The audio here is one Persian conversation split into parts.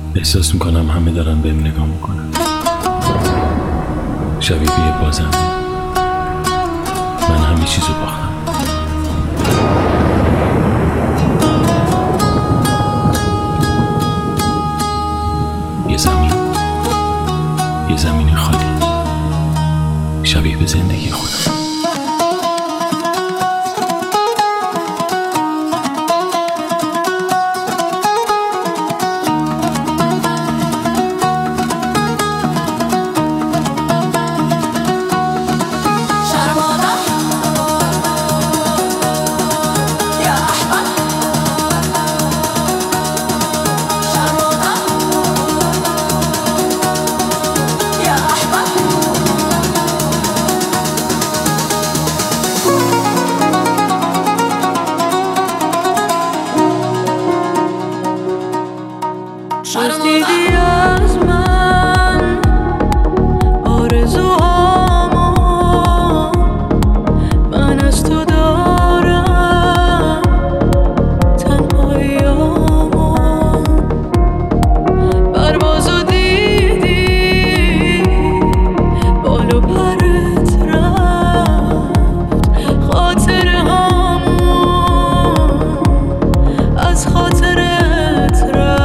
احساس میکنم همه دارن بهم نگاه میکنن. شبیه بازم من همه چیزو باختم. یه زمین خالی شبیه به زندگی خودم. دیدی از من آرزوهامو، من از تو دارم تنهاییامو. پروازو دیدی بال و پرت رفت، خاطره هامون از خاطرت رفت.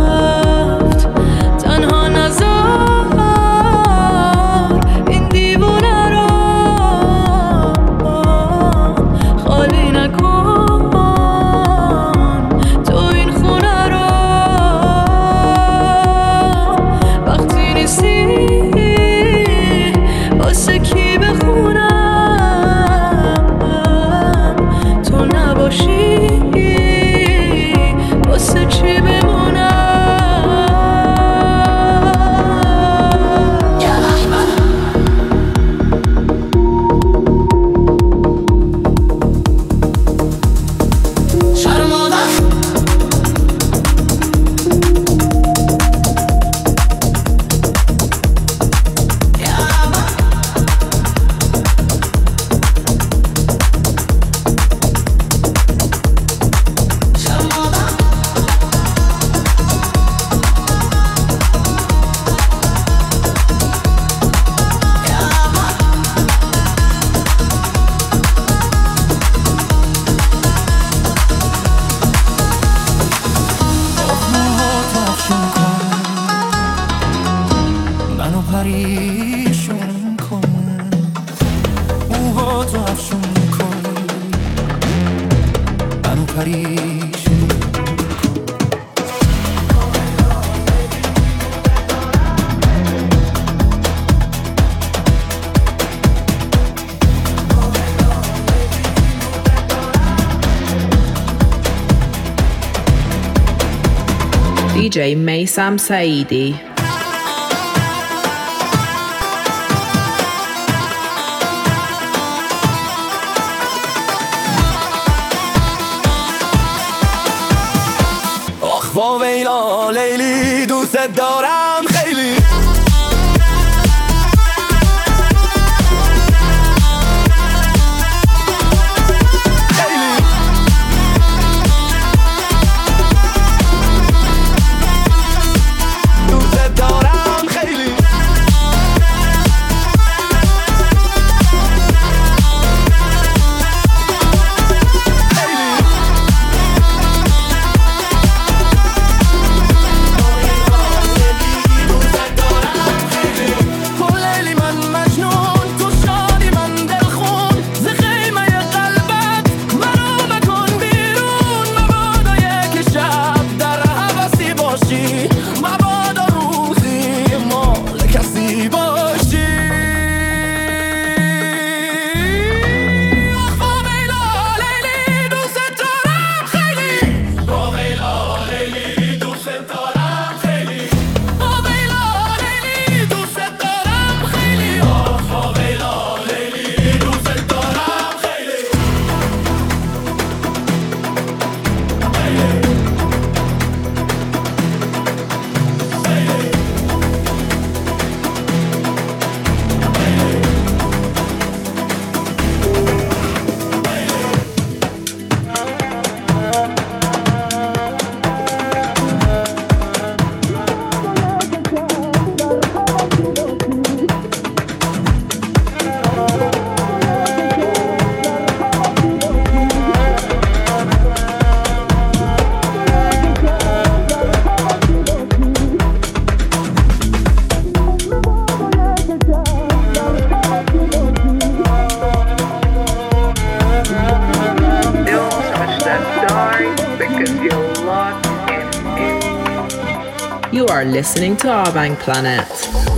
پریشون کن، موهاتو افشون کن، منو پریشون DJ میثم سعیدی. با ویلا لیلی دوست دارم خیلی. دوست You are listening to Abang Planet.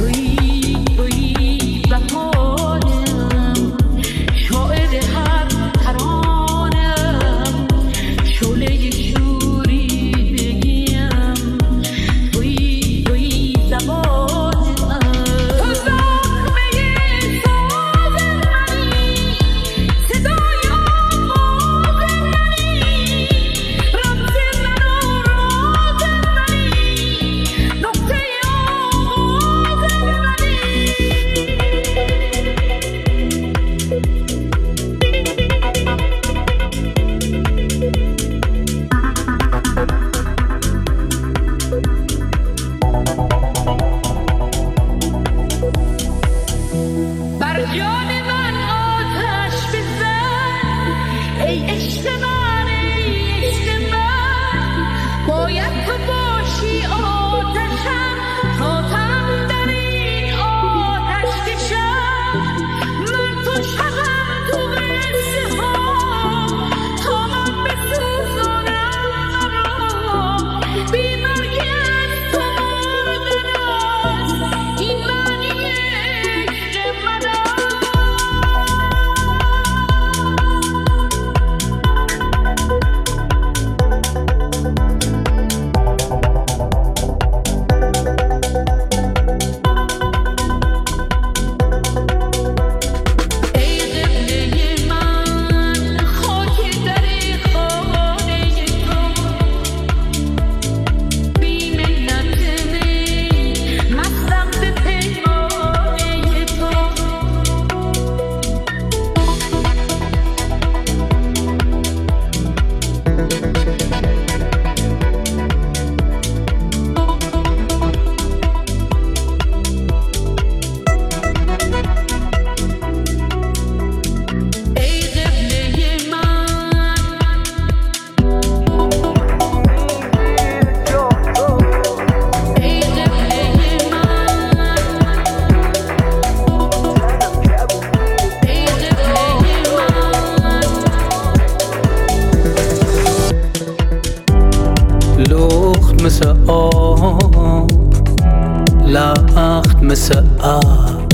لخت مثل ابر،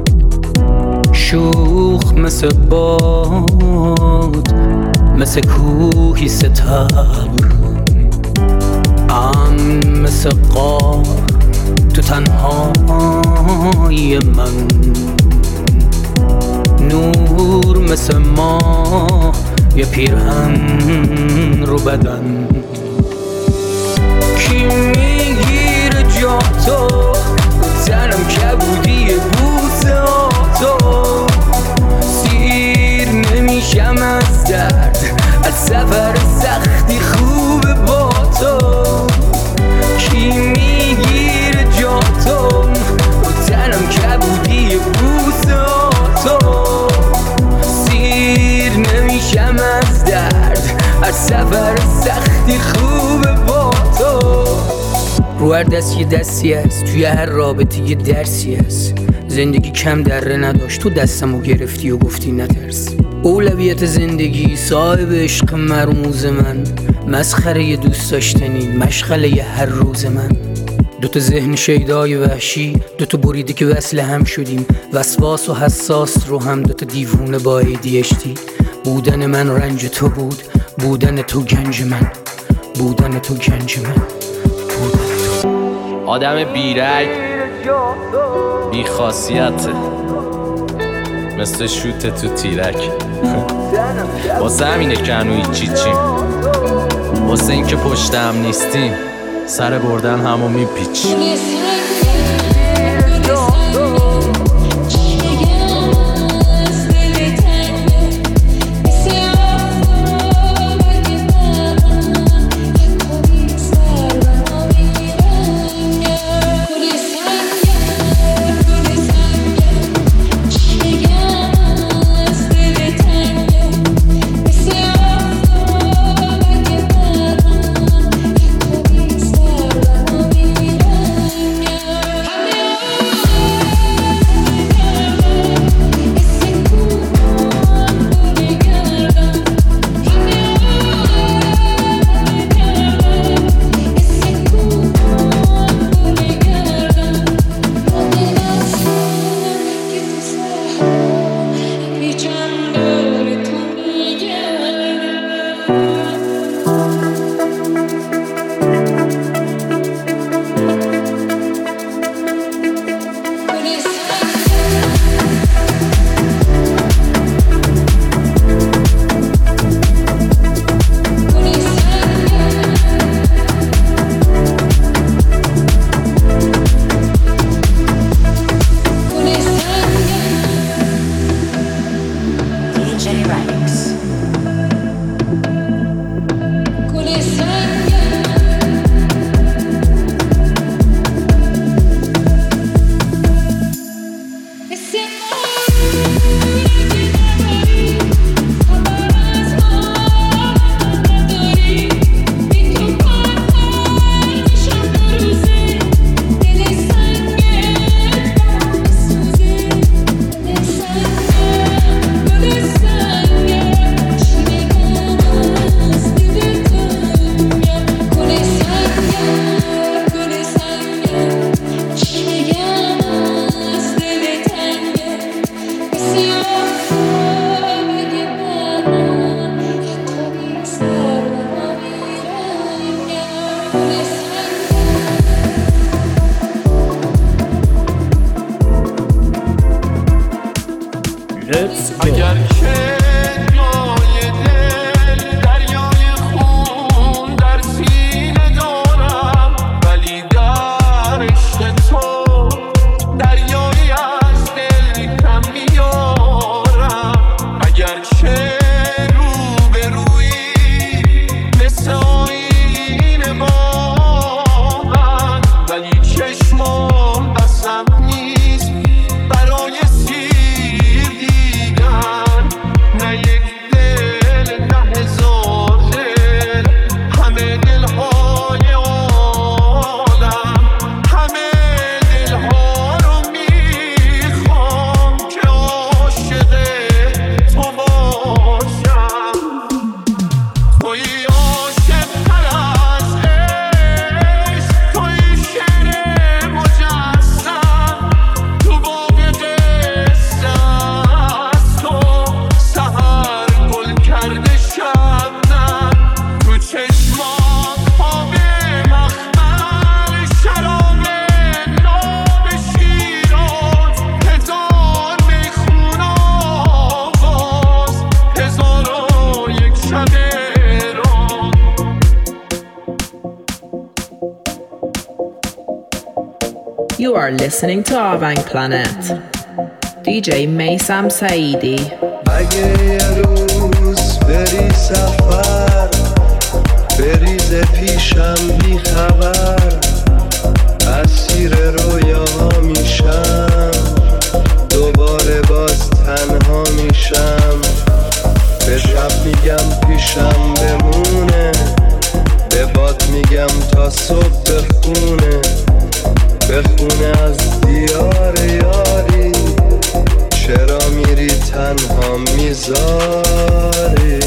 شوخ مثل باد، مثل کوهی ستبر، امن مثل غار تو تنهای من، نور مثل ماه یه پیرهن رو بدن. کی میگیره جا تو تنم کبودی بوسه تو، سیر نمیشم از درد، از سفر سختی خوبه با تو. کی میگیره جا تو تنم کبودی بوسه تو، سیر نمیشم از درد، از سفر سختی خوبه با تو. رو هر دست یه دستی هست، توی هر رابطه یه درسی هست. زندگی کم دره نداشت، تو دستمو گرفتی و گفتی نترس. اولویت زندگی صاحب عشق مرموز من، مسخره یه دوست داشتنی، مشغله یه هر روز من. دوتا ذهن شیدای وحشی، دوتا بریده که وصل هم شدیم، وسواس و حساس رو هم، دوتا دیوونه با ADHD. بودن من رنج تو بود، بودن تو گنج من، بودن تو گنج من، بودن تو. آدم بیرگ بی خاصیته، مثل شوت تو تیرک. واسه همینه که هنو هیچی چیم، واسه این که پشتم نیستیم، سر بردن همو میپیچیم. Let's go. اگر که جای دل دریای خون در سینه دارم، ولی در عشق تو دریایی از دل کم میارم. اگر که روبرویی مثل آینه با من، ولی چشمام بسم نیست برای سیر دیدن. نه یک دل نه هزار دل، همه دلهای عالم، همه دلها رو میخوام که عاشق تو باشم. توی عاشق تر از عشق، توی شعر مجسم، تو باغ قصه از تو سحر گل کرده شبنم، تو چشمات خواب مخمل، شراب ناب شیراز، هزار میخون آواز، هزار و یک شب راز. You are listening to Avang Planet. DJ Maysam Saidi. اگه یه روز بری سفر، بریز پیشم بی خبر، اسیر رویاها میشم، دوباره باز تنها میشم. به شب میگم پیشم بمونه، به باد میگم تا صبح بخونه، بخونه از دیار یاری، چرا میری تنها میذاری.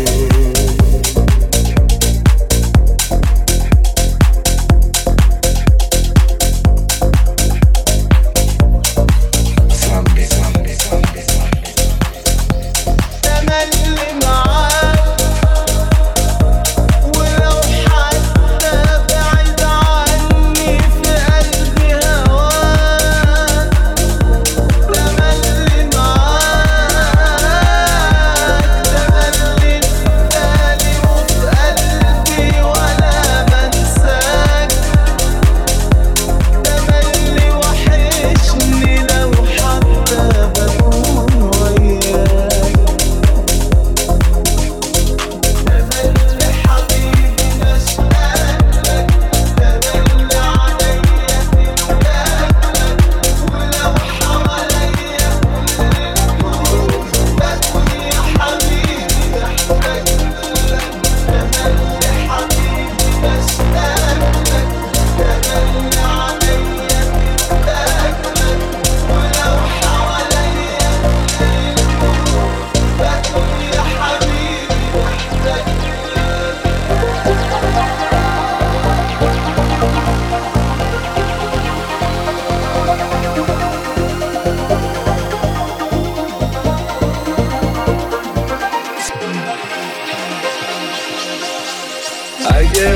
اگه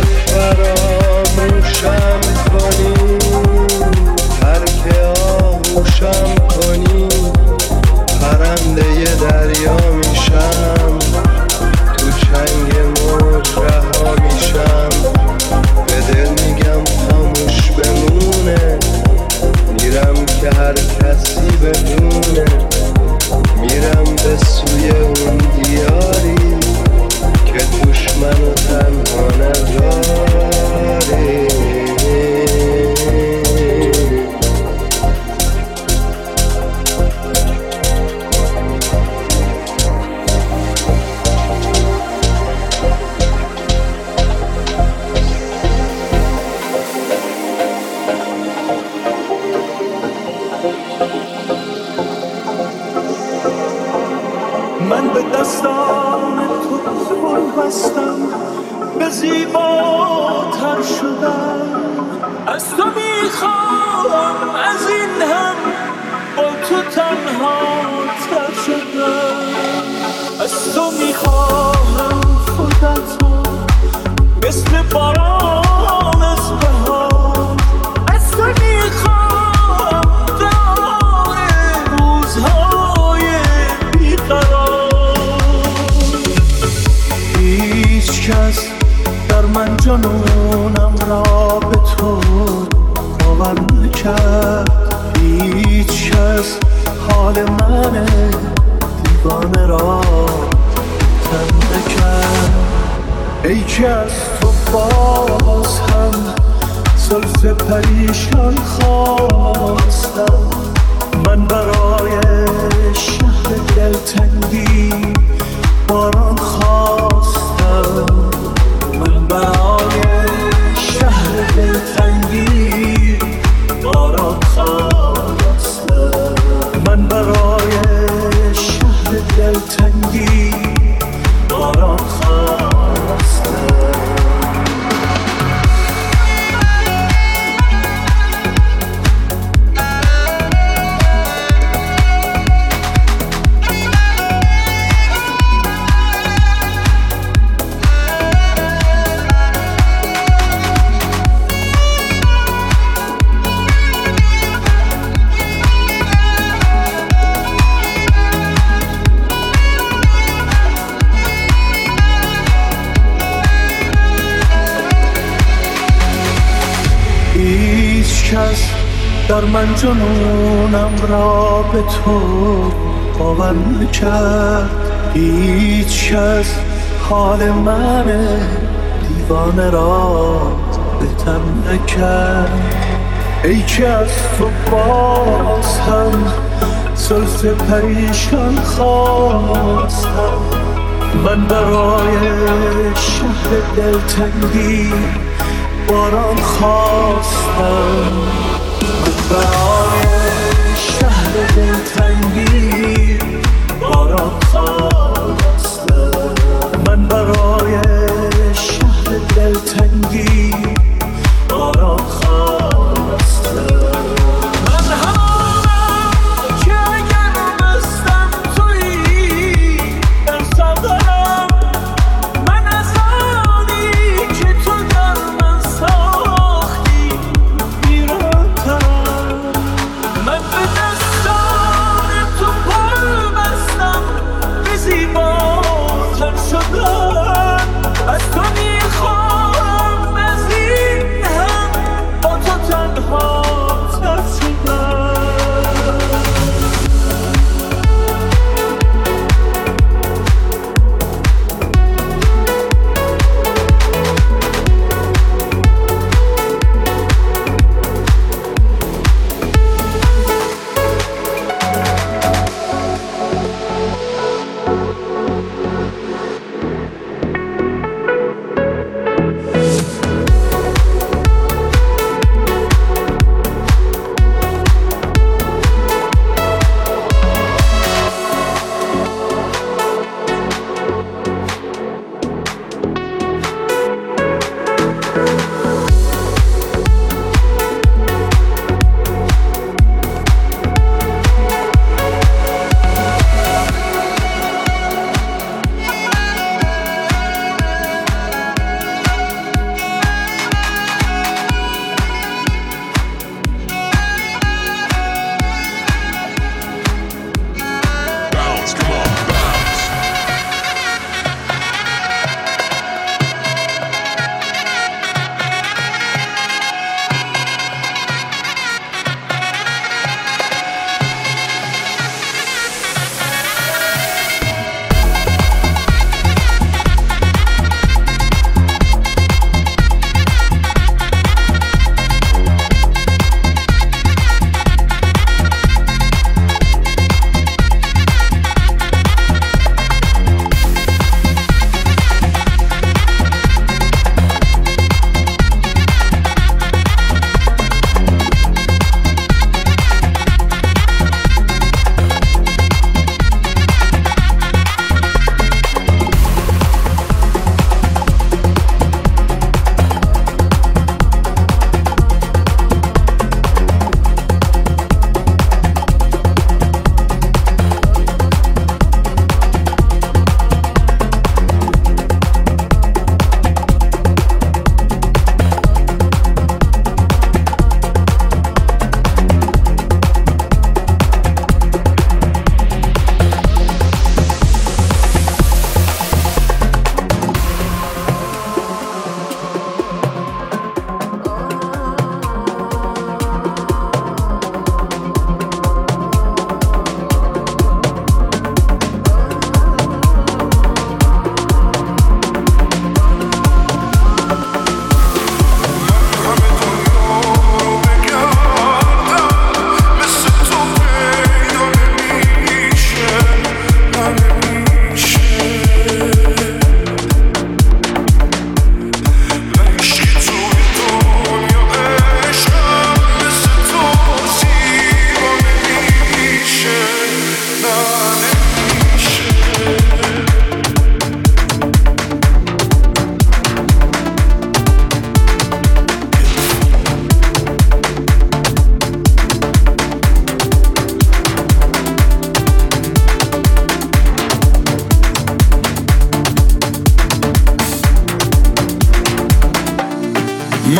فراموشم کنی، ترک آغوشم کنی، پرنده دریا میشم، تو چنگ موج رها میشم. به دل میگم خاموش بمونه، میرم که هر کسی بدونه، میرم به سوی اون دیاری که توش منو تنها نداری. من به دستان تو پر بستم، به زیباتر شدم. از تو میخوام، از این هم با تو تنها تر شدم. از تو میخواهم خودتو مثل باران از بهار. از تو میخوام دار روزهای حال من دیوانه را تنده کرد. ای که از تو باز هم زلف پریشان خواستم، من برای شهر دلتنگی باران خواستم، من برای شهر دلتنگی باران خواستم، من برای شهر دلتنگی باران خواستم. در من جنونم را به تو باور نکرد، هیچ کس حال من دیوانه را بهتر نکرد. ای که از تو باز هم زلف پریشان خواستم، من برای شهر دلتنگی باران خواستم، برای شهر دلتنگی باران خواستم، من برای شهر دلتنگی باران خواستم. من همانم که اگر مستم تویی در سفرم، من از آنی که تو در من ساختی بیرون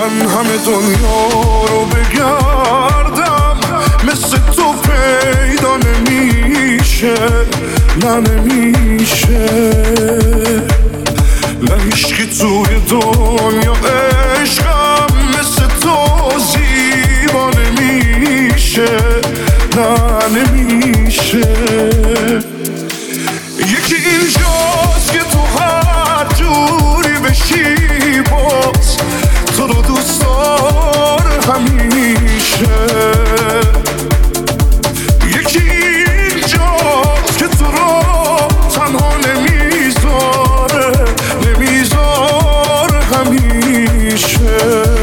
من همه دنیا رو بگردم مثل تو پیدا نمیشه، نه نمیشه، نه هیچکی توی دنیا عشقم مثل تو زیبا نمیشه، نه نمیشه. یکی اینجاست که تو هر جوری بشی باز تو رو دوست داره همیشه. یکی اینجاست که تو رو تنها نمیذاره همیشه.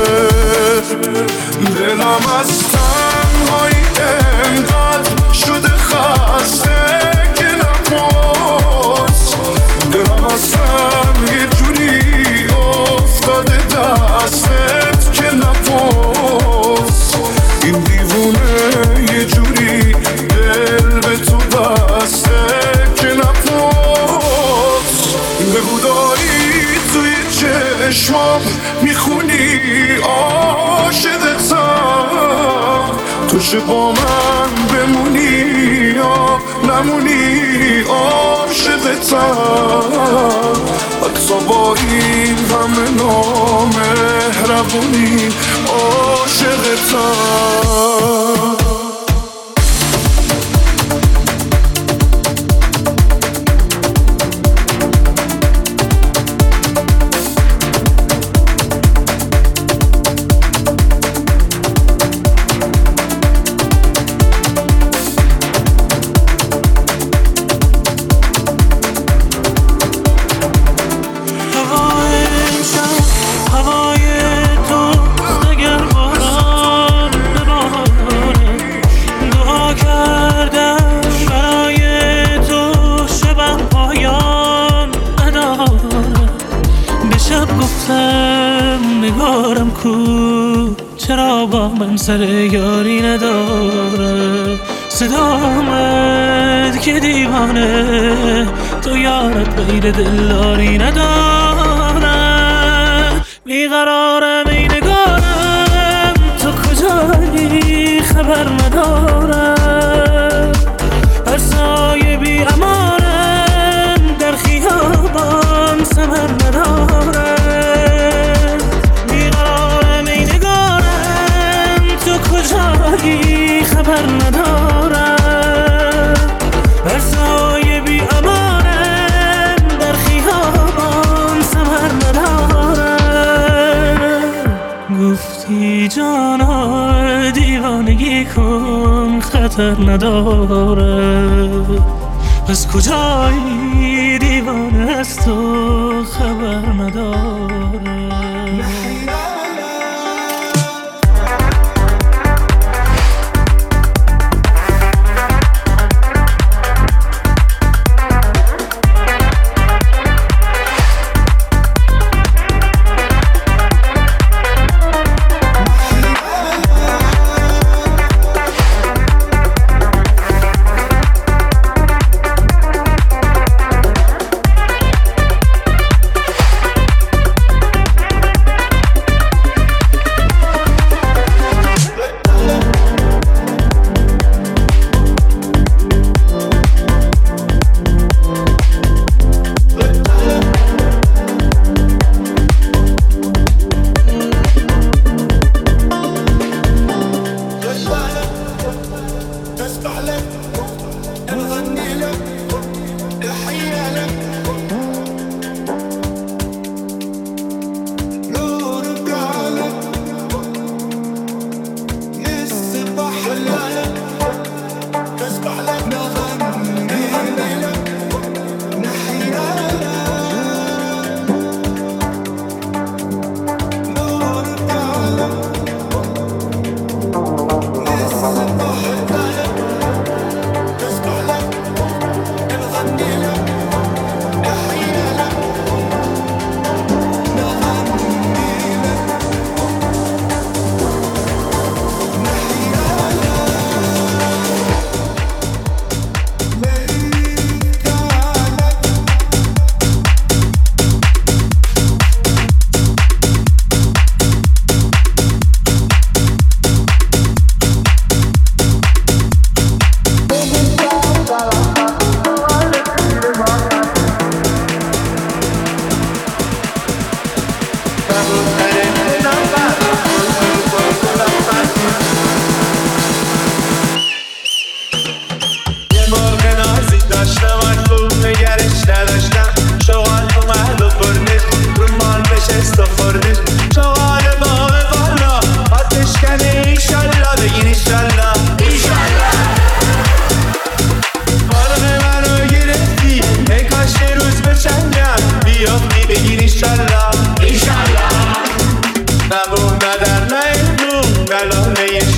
دلم از تنهایی انقدر شده خسته که نپرس، دلم اصلا یه جوری افتاده دستت که نپرس. این دیوونه یه جوری دل به تو بسته که نپرس. بگو داری توی چشمام میخونی عاشقتم، تو چه با من بمونی یا نمونی عاشقتم. حتی با این همه نامهربونی عاشقتم. چرا با من سر یاری نداره؟ صدامت که دیوانه تو یارت غیر دلداری نداره. بیقرارم ای نگارم تو کجایی خبر ندارم. هر سایه بی امانم در خیابان ثمر نداره. کجایی خبر ندارم. هر سایه بی امانم در خیابان ثمر ندارم. گفتی جانا دیوانگی کن خطر نداره. پس کجایی دیوانه از تو خبر نداره.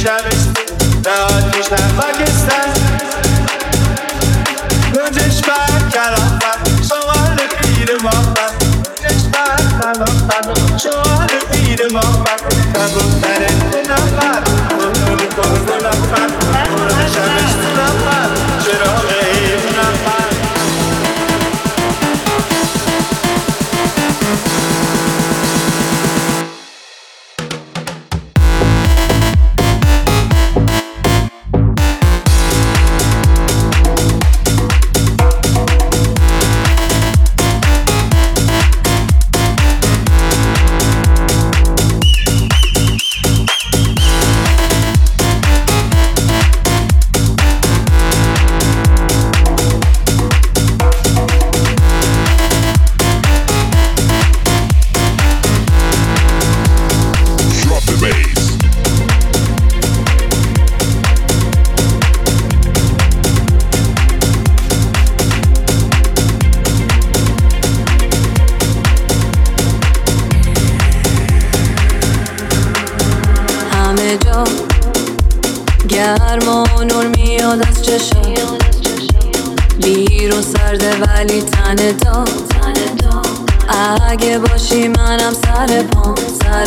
گرم و نور میاد از چشم بیرون سرده ولی تنه دار اگه باشی منم سر پام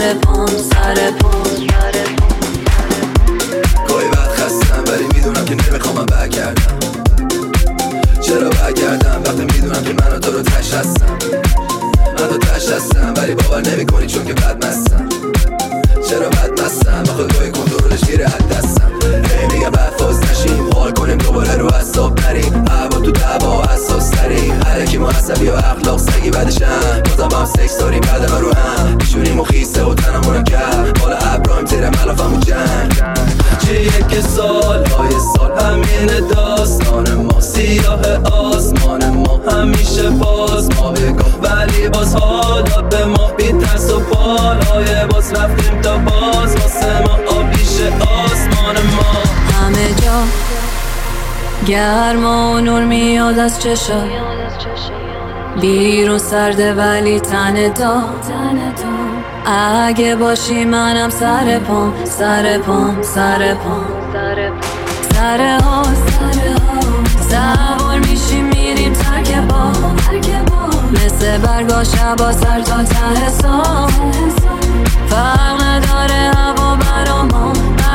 گاهی وقت خستم ولی میدونم که نمیخوام من برگردم. چرا برگردم وقتی میدونم که من و تو رو تش هستم. من تو تش هستم ولی باور نمی کنی چون که بدمستم. چرا بدمستم آخه گاهی کنترلش گیره از دستم. میگم بفاز نشیم حال کنیم دوباره رو حساب نریم. هوا تو دعوا حساس تریم هرکی ما عصبی و اخلاق سگی بعدشم بازم هم سکس داریم بعد ما رو هم میشونیم و خیسه و تنمونم کرد بالا ابراهیم زیر ملافم و جنگ چیه که سالهای سال همین داستان ما سیاه آسمان ما همیشه باز ما بگاه ولی باز حالا به ما بی ترس و بالای باز رفتیم تا باز واسه ما آبیش آسمان ما همه جا گرم و نور میاد از چشم بیرون سرده ولی تنه دار اگه باشی منم سر پام سر ها سوار میشیم میریم ترک با مثل برگا شبا سر تا ته سال فرق نداره هوا برا ما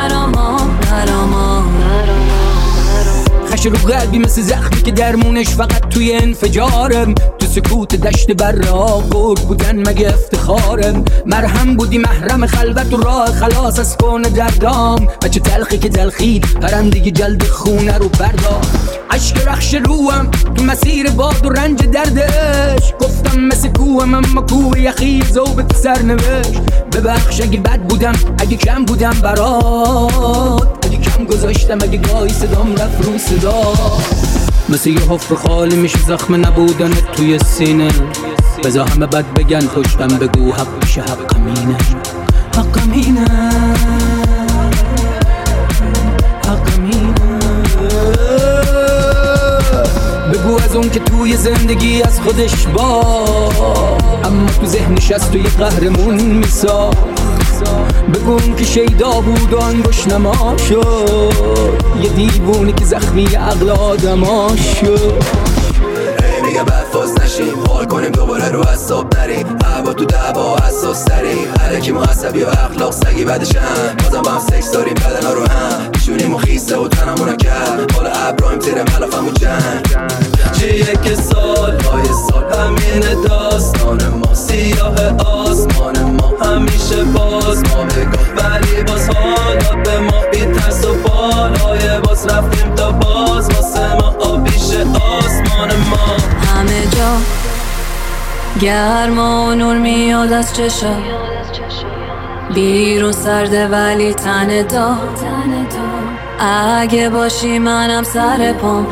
خش رو قلبی مثل زخمی که درمونش فقط توی انفجارم تو سکوت دشت برا گرگ بودن مگه افتخارم مرهم بودی محرم خلوت و راه خلاص از کون دردام بچه تلخی که تلخید پرندگی جلد خونه رو بردار عشق رخش روم تو مسیر باد و رنج دردش گفتم مثل کوهم اما کوه یخی زوبت سرنوشت ببخش اگه بد بودم اگه کم بودم برات اگه کم گذاشتم اگه گاهی صدام رفت رو صدا مثل یه حفر خالی میشه زخم نبودنت توی سینه بذار همه بد بگن پشتم بگو حق میشه حقمینه بگو از اون که توی زندگی از خودش با اما تو ذهنش از توی قهرمون میساخت بگو اون که شیدا بود و انگوش نما شد یه دیوونی که زخمی عقل آدما شد میگه بفاز نشیم حال کنیم دوباره رو حساب نریم هوا تو دعوا حساس تریم هرکی ما عصبی و اخلاق سگی بعدشم بازم هم سکس داریم بدنا رو هم میشونیم و خیسه و تنمونم کرد بالا ابراهیم زیر ملافم و جنگ چیه که سالهای سال همین داستان ما سیاه آسمان ما همیشه باز ما بگاه ولی باز حالا به ما بی ترس و بالای باز رفتیم تا باز واسه ما آبیش آسمان ما همه جا گرم و نور میاد از چشم بیرون سرده ولی تنه دار اگه باشی منم سر پام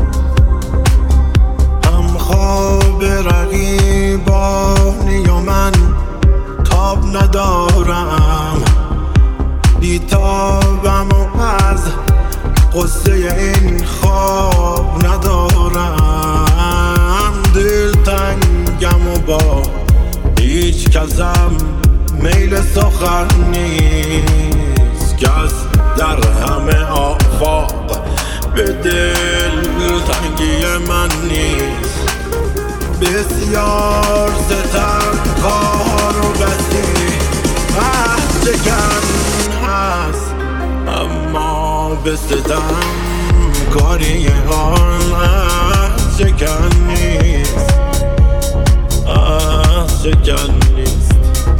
هم خواب رقیبانی یا من هیچ کسم میل سخن نیست که از در همه آفاق به دل تنگی من نیست. بسیار ستم کار و بسی شکن هست، اما به ستم کاری آن شکن نیست، شکن نیست.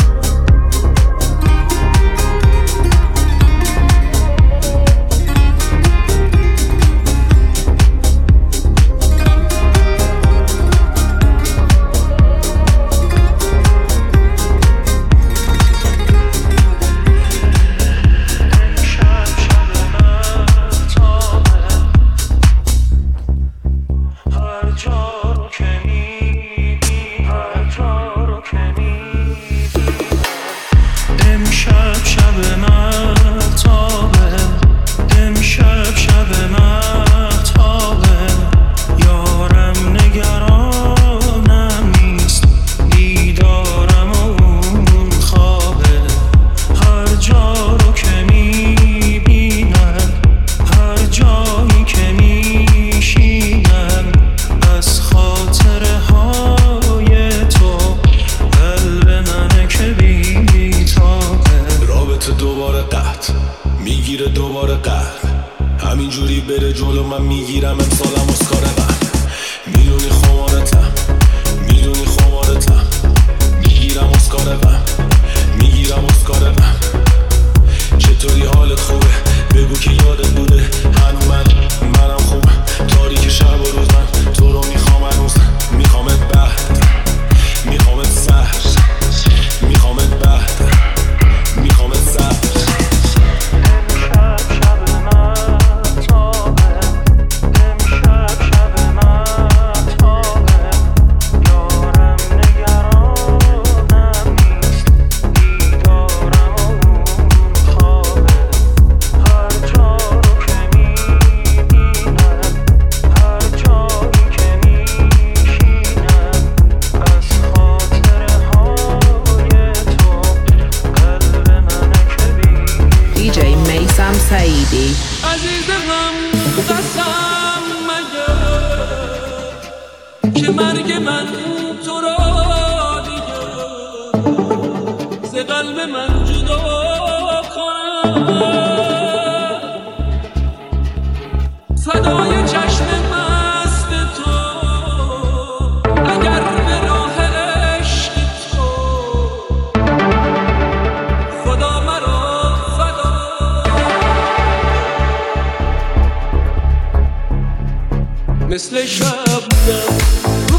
مثل شبنم رو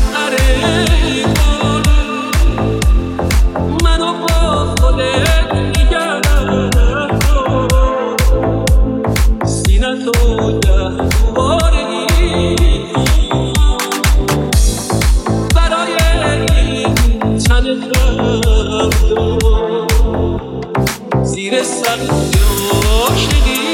قریبان منو با خودت نگرد سینتو دوباره برای این تن رفت زیر سقف عاشقی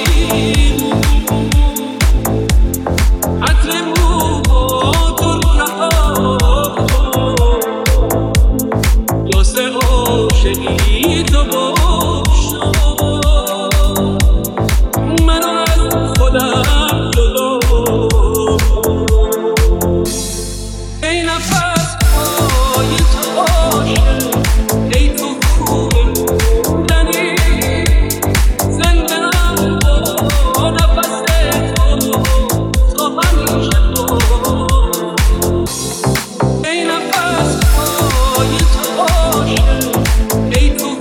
ای تو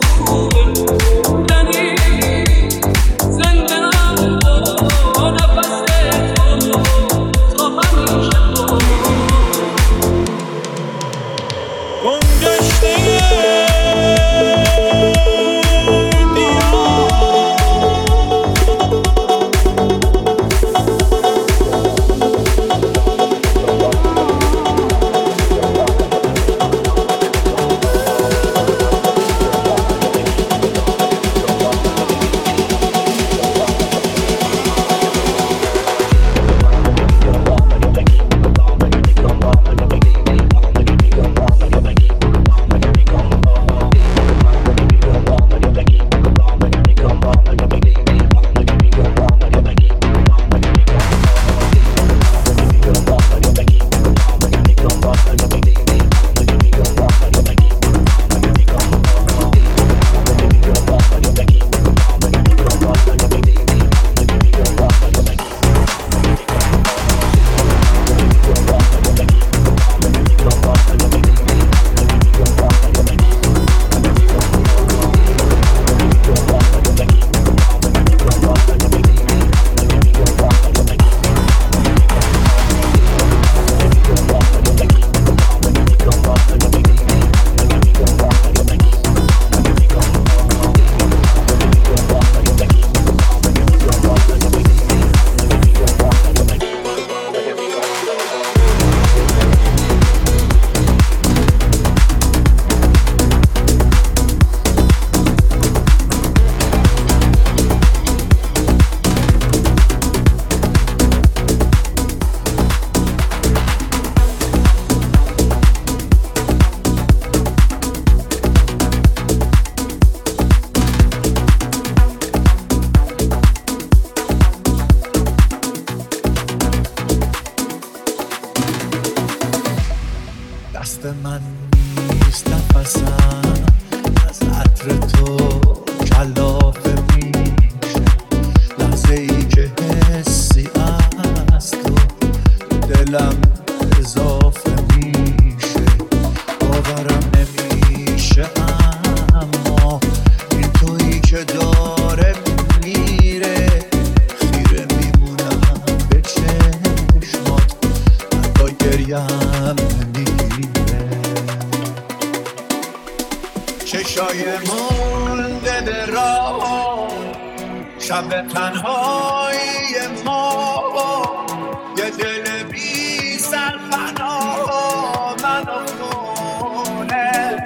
چشای مونده به راه شب تنهایی ما یه دل بی سرپناه منو خونه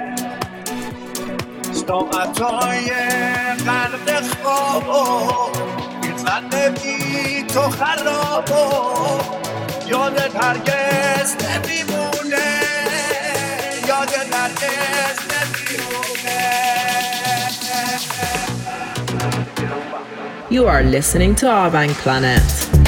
ساعتای غرق خواب میزنه بی تو خراب یادت هرگز نمیمونه یادت هرگز نمیمونه. You are listening to Avang Planet.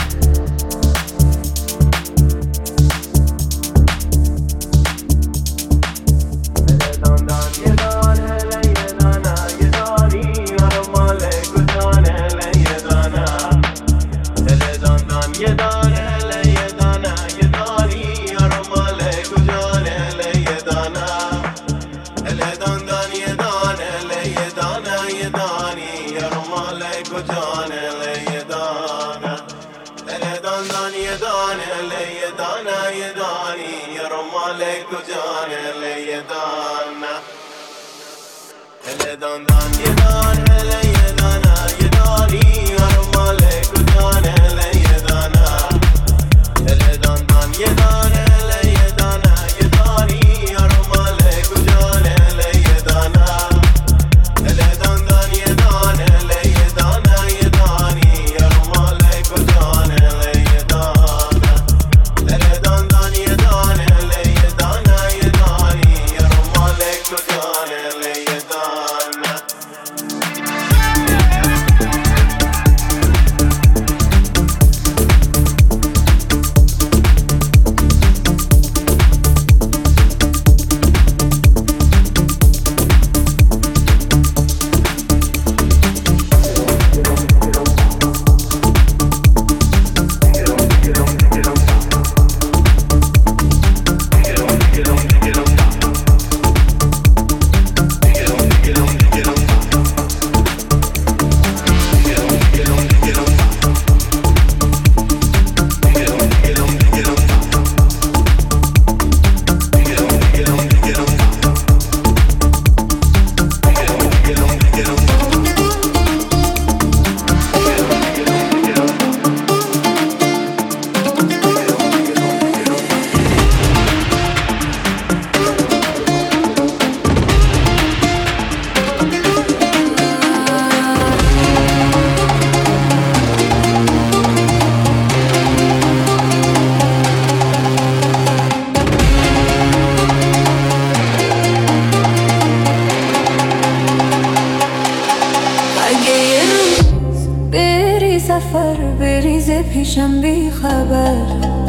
پیشم بی خبر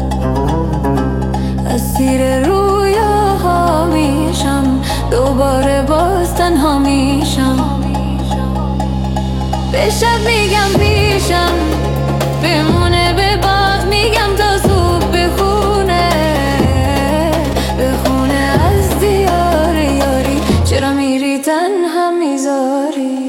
اسیر رویاها میشم دوباره باز تنها میشم به شب میگم پیشم بمونه به باغ میگم تا صبح بخونه از دیار یاری چرا میری تنها میذاری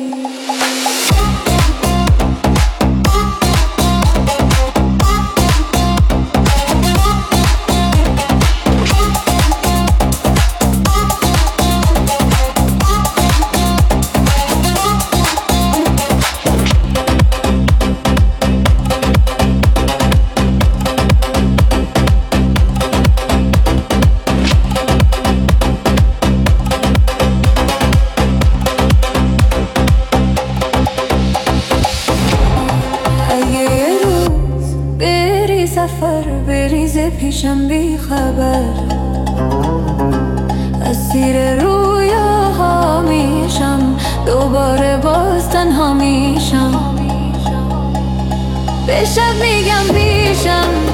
پیشم بی خبر اسیر رویاها میشم دوباره باز تنها میشم به شب میگم پیشم